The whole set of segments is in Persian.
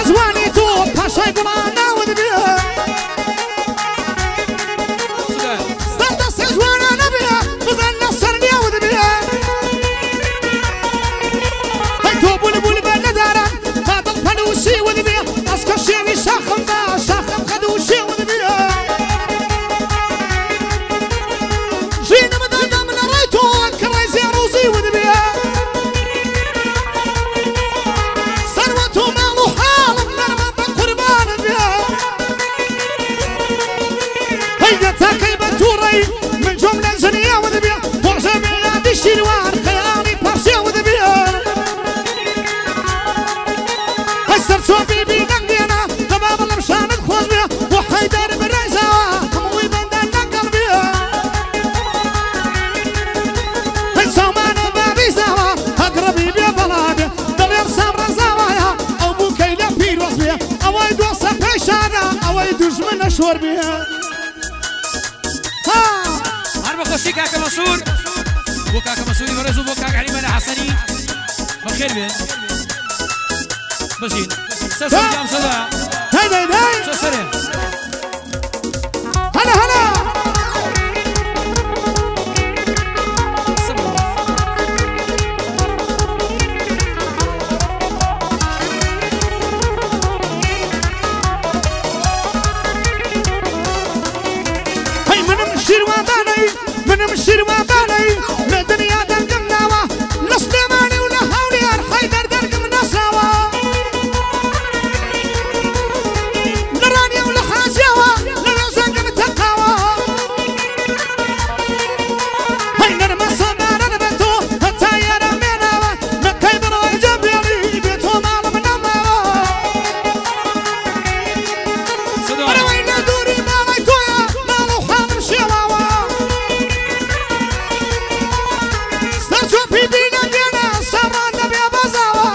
زواني تو باشاي قرانا ودبيها صرت سجوانا نبيها بظن السرنيا ودبيها هاي تو بلبل بلدارا هذا الفنوشي ودبيها اسكر شيني شاخم با شاخم خدوشي ودبيها جينا مدانا من رايتو الكرايزي روزي ودبيها ثروته ماله حال بنرمى بقربان بها هيا تاكي بتوري من جملة جنية ودبيها وجميع هذه الشنوار خيالي بارشي ودبيها هسر شوفي بيدنا دباب الامشان الخوز بها وحيدر بالرئيسة هموي بندن نقل بها هسومان بابي زاوى اقربي بيا بلاد دليل سامر زاوايا او بوكيلا بيروز بها اوي دوسة بيشانا اوي دجمن اشور بها هرب خوشي كاكا منصور بو كاكا منصوري برزو بو كاكا عليمان حسني بخير بين بجين سلسل جام صدا هيدا هيدا سلسل هلا هلا هاي من مشير وباني لدنيا درقم ناوا لسليماني ولا هولي حيدر درقم نساوا لرانيا ولا حاجاوا لرزقم تقاوا هاي نرمى صدار نبتو حتى يرى مناوا مكاي برو جنبي بيتو مال من نماوا انا وين دوري ما تويا مالو حاضر شواوا في دينا دينا سمرنا بيا بزاوا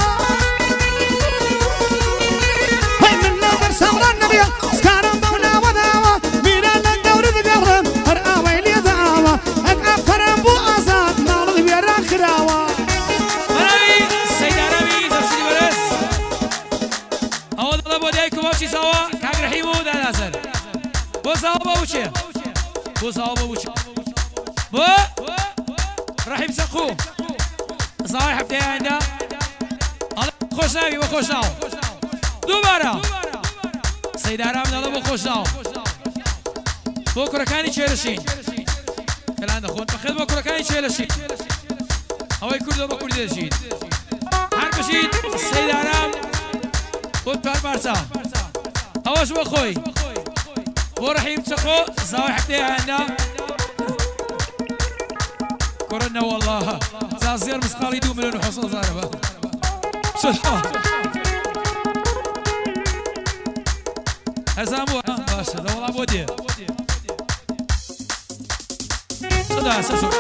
هاي من نظر سمرنا بيا سكارم بونا وداوا ميرانا دور بقرم هرقاوي لي دعاوا اقفرم بو ازاد نالض بيا راخراوا مرابي السيد عربي زفشي برس اول ضربوا دايكم اوشي سوا كاك رحيمو دا ناصر بو سوا بوشي بو سوا بوشي بو رحيم سقو صاحي حفتي عنده الله خوش ناوي وخوش ناو دوباره سيد عرام الله بخوش ناو بكره كاني تشيلشين كلام اخوان بخير بكره كاني تشيلشين هو يكون بكره تشيل حرب شيد سيد عرام خود بار بارسا اواش بخوي بو رحيم سقو صاحي حفتي عنده كورنا والله زازير مسقالي 2 مليون وحصل زاربه سلام هزامو باشا ده والله بودي صدا سسو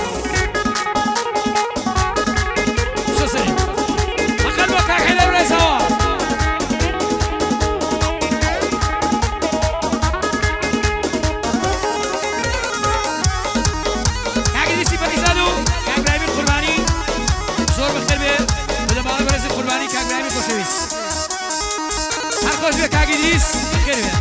سسي اقل وقع حلو رسوا خوش به کاگیدیس خیلی بیا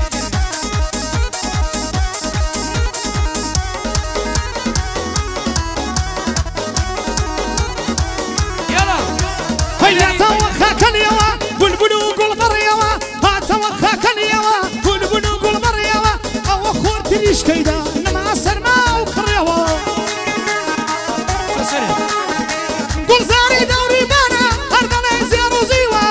یالا هيا توخاك اليوا بلبل وقول بريوا ها توخاك اليوا بلبل وقول بريوا او خورتي ليش كيدا نما سرما وكريوا سسري قول زاري دوري بانا ارضنا زيرو زيوا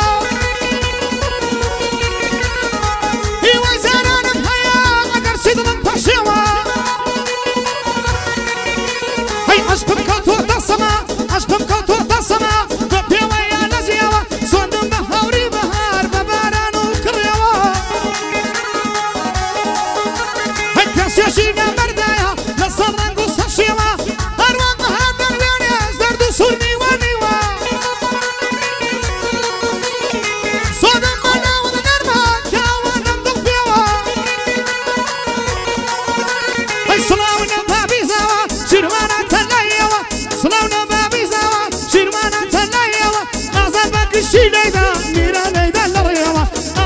عشقم كوتور تصما عشقم كوتور تصما ببيوا يا نزيوا صندم بهوري بهار بباران وكريوا هكاس يشينا مردايا لصرن قصة شيوا أروان هذا الوانيا زردو سورني ونيوا صندم منا ونرما جاوا نمدق بيوا هاي صلاونا بابي زوا شروانا تلايوا صلاونا بابي زوا شروانا تلايوا نازل بك الشي ليدا ميرا ليدا لريوا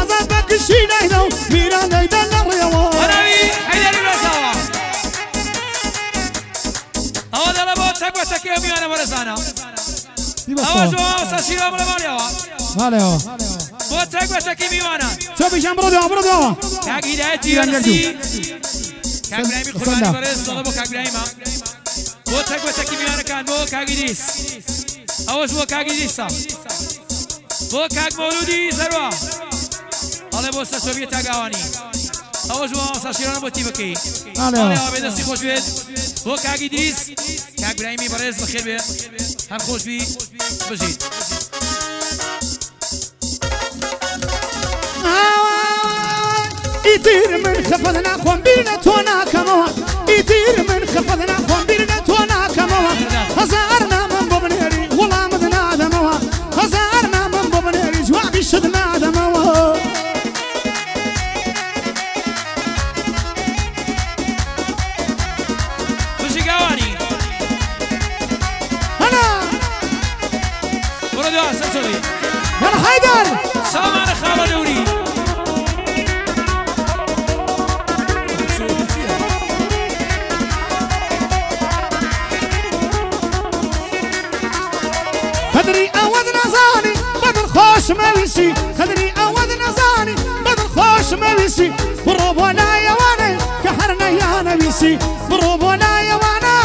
ئەوە سەسیرا بڵێمانەوە هەڵێەوە بۆ تەک بە تەکی میوانان چۆ پیشان بڕۆدەوە کاک هیدایەتی وەنەسی کاک براهیمی قوربانی بەڕێز دەڵێ بۆ کاک براهیمە بۆ تەک بە تەکی میوانەکان بۆ کاک ئیدریس ئەوەش بۆ کاک ئیدریسە بۆ کاک مەولودی زەروە ئەڵێ بۆ سەسۆبیە تاگاوانی ئەوەش بۆ سەسیرانە بۆ تیمەکەی ئەڵێەوە بێدەستی خۆش بێت بۆ کاک ئیدریس کاک براهیمی بەڕێز بەخێر بێ هەر خۆشبی بژیت ئیتر من خەفەت ناخۆم بیر لە تۆ ناکەمەوە ئیتر من خەفەت ناخۆم بیر لە تۆ ناکەمەوە هەزار نامم بۆ بنێری وەڵامت نادەمەوە هەزار نامم بۆ بنێری جوابی شت نادەمەوە بژیگاوانی هەنا بڕۆ دووە سەرسۆڵی هەڵ حەیدەر سامانە خاڵە دەوری خدري أود نزاني بدل خوش ما ويسي خدري أود نزاني بدل خوش ما ويسي بروبونا يا وانا كحرنا يا نبيسي بروبونا يا وانا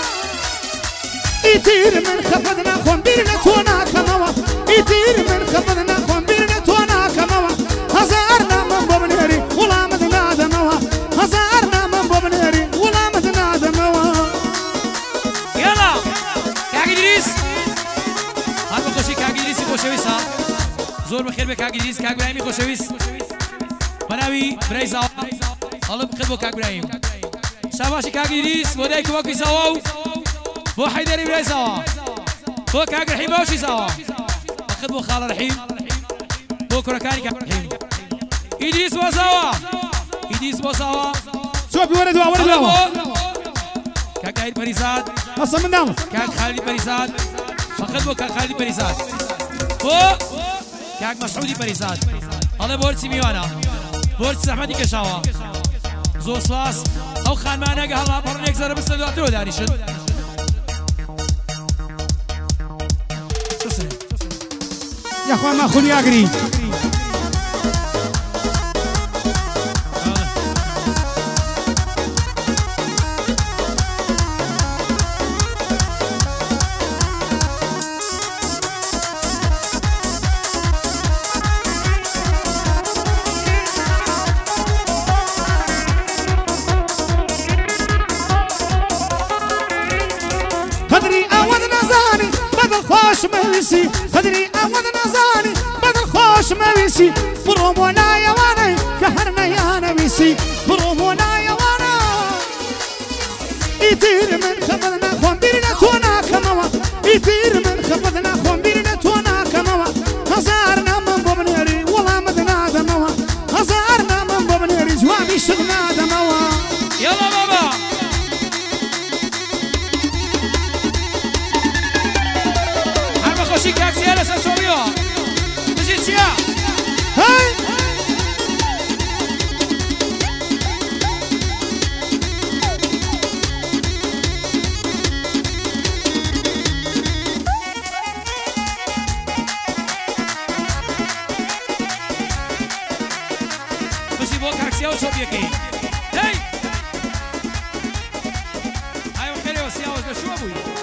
يطير من خفضنا خنبيرنا تونا كموا يطير من خفضنا خنبيرنا تونا كموا هزارنا من ببنيري ولا مدنا دموا هزارنا من ببنيري ولا مدنا دموا يلا يا إدريس هذا خوشي كاك إدريس خوشويس ها زور بخير بكاك إدريس كاك براهيمي خوشويس بناوي براي زاوا الله بخير بو كاك براهيم شاباشي كاك إدريس بوداي كواكي زاواو بو حيدري براي زاوا بو كاك رحيم باوشي زاوا بخير بو خال رحيم بو كركاني كاك رحيم إدريس بو زاوا إدريس بو زاوا شوفي وردوا كاك عيد بريزاد أصلا من دام كاك خالد بريزاد فقط بو كاك خالد بريزاد بو كاك مسعودي بريزاد الله بورتي ميوانا بورتي احمدي كشاوا زور سلاس او خان معنا قال برنيك زر بس دواترو دانيشن يا اخوان ما خوني اقري خوش مويسي خدري أود نزاني بدل خوش مويسي برومونا يا وانا كهرنا يا نبيسي برومونا يا وانا يطير من خفضنا خنبيرنا تونا كموا يطير من خفضنا خنبيرنا تونا كموا هزارنا من بوبنيري ولا مدنا دموا هزارنا من بوبنيري جوابي شغنا دموا يلا بابا خوشی که اکسیه لسه سوریو بجید چیا هی بجید با اکسیه و چوبیه کی هی های خیلی و سیاه و شو بوی